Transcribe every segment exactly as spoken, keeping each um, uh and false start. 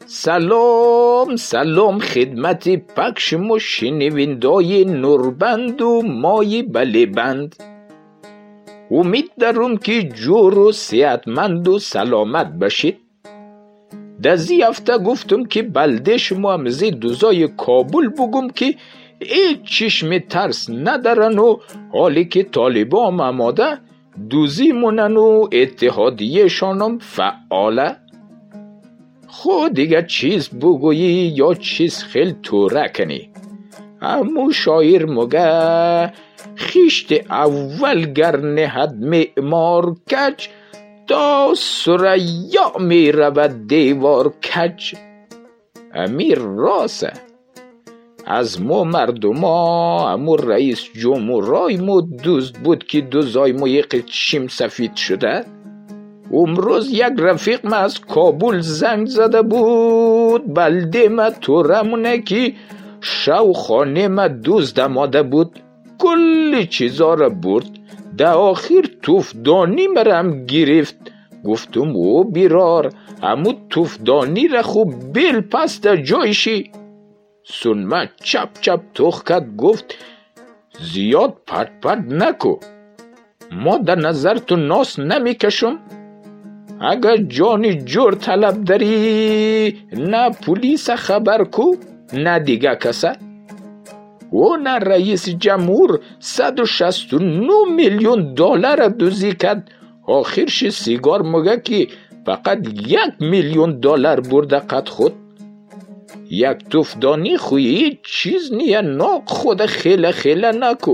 سلام سلام خدمت پخش و شنوندای نوربند و مای بله بند. امید دارم که جور و صحتمند و سلامت باشید. دزی هفته گفتم که بلده شما همزه دوزای کابل بگم که هیچ چشم ترس ندارن و حالی که طالبان هم آماده دوزی مونن و اتحادیه شانم فعاله. خود دیگه چیز بگویی یا چیز خیل توره کنی. امو شایر مگه خیشت اول گر نهد معمار کج تا سریا می رود دیوار کج. امیر راسه از ما مردما امو رئیس جمهورای مو دوست بود که دوزای مو یک چشم سفید شده. امروز یک رفیق ما از کابل زنگ زده بود بلده ما تورمونه که شو خانه ما دوست دماده بود کلی چیزا را برد. در آخر توفدانی مرم گرفت. گفتم او بیرار امو توفدانی را خوب بیل پس در جایشی. سنما چپ چپ توخ کد گفت زیاد پد پد نکو، ما در نظر تو ناس نمی کشم. اگر جانی جور طلب داری نه پولیس خبر کو نه دیگه کسا. و نه رئیس جمهور صد و شصت و نه میلیون دلار دوزی کد. آخرش سیگار مگه که فقط یک میلیون دلار برده قد خود. یک توفدانی خویی چیز نیه ناک خود خیله خیله نکو.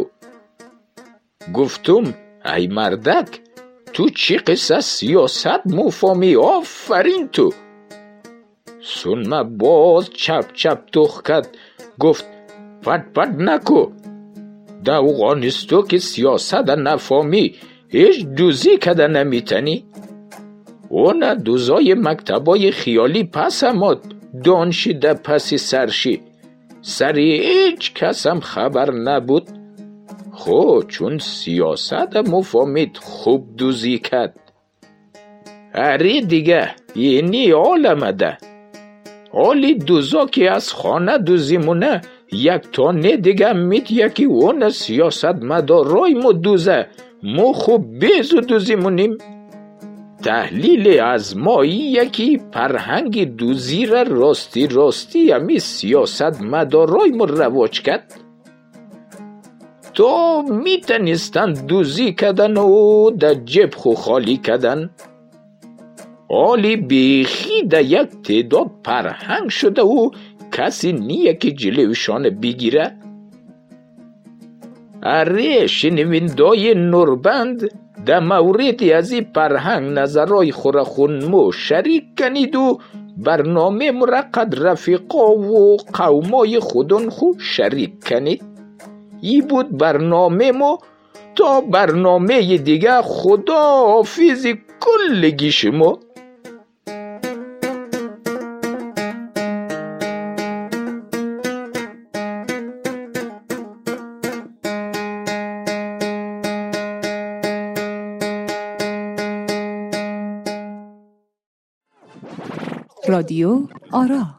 گفتم ای مردک تو چی قصه سیاست مفامی آفرین تو. سنما باز چپ چپ توخ کد گفت پد پد نکو. در افغانستان که سیاست نفامی هیچ دوزی کده نمیتنی. اونا دوزای مکتبای خیالی پس هماد دانشی در پسی سرشی سری هیچ کس هم خبر نبود. خو چون سیاست مفامید خوب دوزی کد. اره دیگه یعنی عالمه ده. حالی دوزا که از خانه دوزی مونه یک تانه دیگه مید یکی اون سیاست مدارای مو دوزه مو خوب بیزو دوزی مونیم. تحلیل از مایی یکی پرهنگ دوزی را راستی راستی همی سیاست مدارای مو رواج کد. تو میتنستن دوزی کدن و در جب خو خالی کدن. حالی بیخی در یک تعداد پرهنگ شده و کسی نیه که جلوشان بگیره. اره شنوندای نوربند در موردی از این پرهنگ نظرهای خورخونمو شریک کنید و برنامه مرقد رفیقا و قومای خودون خود شریک کنید. ای بود برنامه مو تا برنامه دیگه خدا حافظ کلگی شما. رادیو آرا.